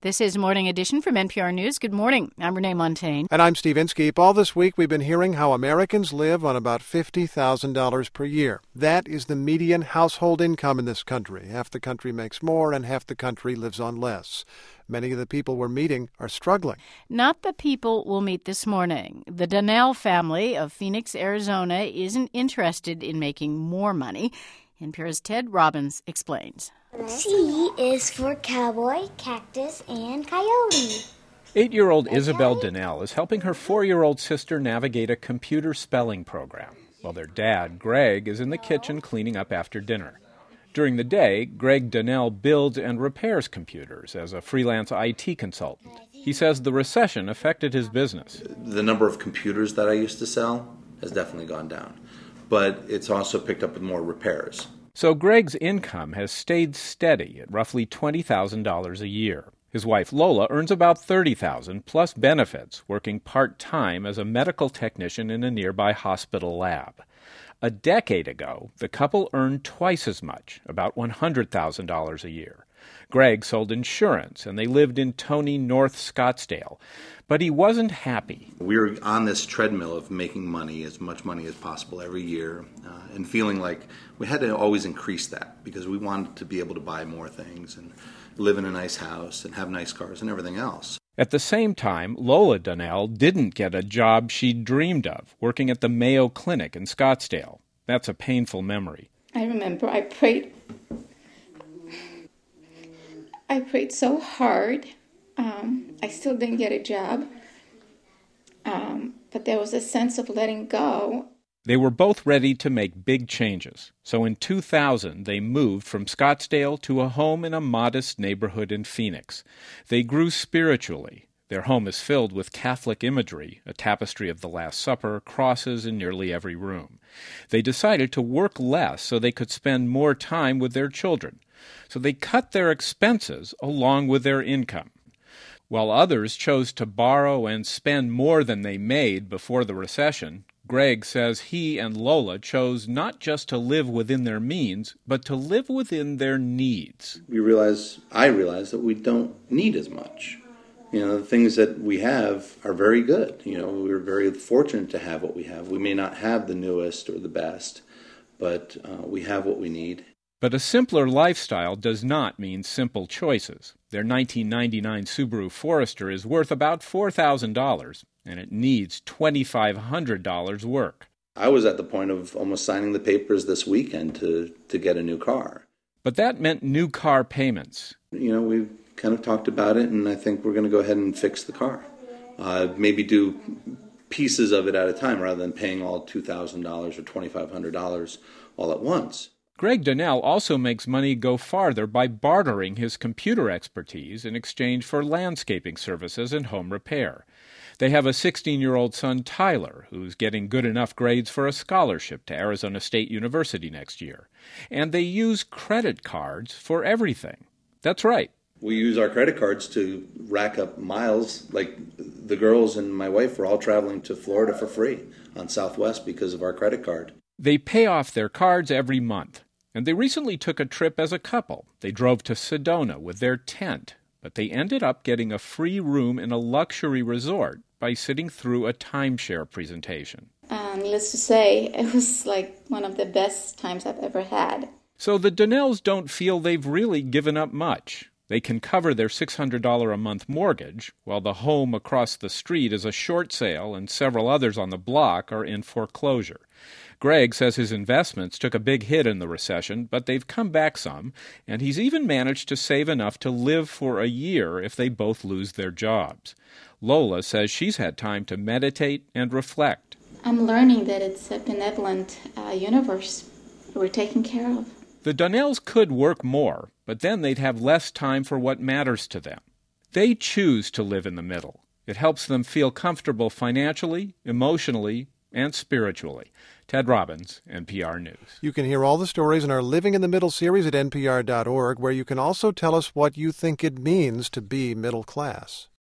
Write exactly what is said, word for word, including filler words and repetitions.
This is Morning Edition from N P R News. Good morning. I'm Renee Montaigne. And I'm Steve Inskeep. All this week, we've been hearing how Americans live on about fifty thousand dollars per year. That is the median household income in this country. Half the country makes more, and half the country lives on less. Many of the people we're meeting are struggling. Not the people we'll meet this morning. The Donnell family of Phoenix, Arizona, isn't interested in making more money. N P R's Ted Robbins explains. C is for cowboy, cactus, and coyote. Eight-year-old Isabel Donnell is helping her four-year-old sister navigate a computer spelling program, while their dad, Greg, is in the kitchen cleaning up after dinner. During the day, Greg Donnell builds and repairs computers as a freelance I T consultant. He says the recession affected his business. The number of computers that I used to sell has definitely gone down, but it's also picked up with more repairs. So Greg's income has stayed steady at roughly twenty thousand dollars a year. His wife Lola earns about thirty thousand dollars plus benefits, working part-time as a medical technician in a nearby hospital lab. A decade ago, the couple earned twice as much, about one hundred thousand dollars a year. Greg sold insurance, and they lived in Tony, North Scottsdale. But he wasn't happy. We were on this treadmill of making money, as much money as possible every year, uh, and feeling like we had to always increase that because we wanted to be able to buy more things and live in a nice house and have nice cars and everything else. At the same time, Lola Donnell didn't get a job she'd dreamed of, working at the Mayo Clinic in Scottsdale. That's a painful memory. I remember I prayed I prayed so hard. Um, I still didn't get a job, um, but there was a sense of letting go. They were both ready to make big changes. So in two thousand, they moved from Scottsdale to a home in a modest neighborhood in Phoenix. They grew spiritually. Their home is filled with Catholic imagery, a tapestry of the Last Supper, crosses in nearly every room. They decided to work less so they could spend more time with their children. So they cut their expenses along with their income. While others chose to borrow and spend more than they made before the recession, Greg says he and Lola chose not just to live within their means, but to live within their needs. We realize, I realize that we don't need as much. You know, the things that we have are very good. You know, we're very fortunate to have what we have. We may not have the newest or the best, but uh, we have what we need. But a simpler lifestyle does not mean simple choices. Their nineteen ninety-nine Subaru Forester is worth about four thousand dollars, and it needs two thousand five hundred dollars work. I was at the point of almost signing the papers this weekend to, to get a new car. But that meant new car payments. You know, we've kind of talked about it, and I think we're going to go ahead and fix the car. Uh, maybe do pieces of it at a time rather than paying all two thousand dollars or two thousand five hundred dollars all at once. Greg Donnell also makes money go farther by bartering his computer expertise in exchange for landscaping services and home repair. They have a sixteen-year-old son, Tyler, who's getting good enough grades for a scholarship to Arizona State University next year. And they use credit cards for everything. That's right. We use our credit cards to rack up miles. Like the girls and my wife were all traveling to Florida for free on Southwest because of our credit card. They pay off their cards every month. And they recently took a trip as a couple. They drove to Sedona with their tent, but they ended up getting a free room in a luxury resort by sitting through a timeshare presentation. Um, needless to say, it was like one of the best times I've ever had. So the Donnells don't feel they've really given up much. They can cover their six hundred dollars a month mortgage, while the home across the street is a short sale and several others on the block are in foreclosure. Greg says his investments took a big hit in the recession, but they've come back some, and he's even managed to save enough to live for a year if they both lose their jobs. Lola says she's had time to meditate and reflect. I'm learning that it's a benevolent uh, universe we're taken care of. The Donnells could work more, but then they'd have less time for what matters to them. They choose to live in the middle. It helps them feel comfortable financially, emotionally, and spiritually. Ted Robbins, N P R News. You can hear all the stories in our Living in the Middle series at N P R dot org, where you can also tell us what you think it means to be middle class.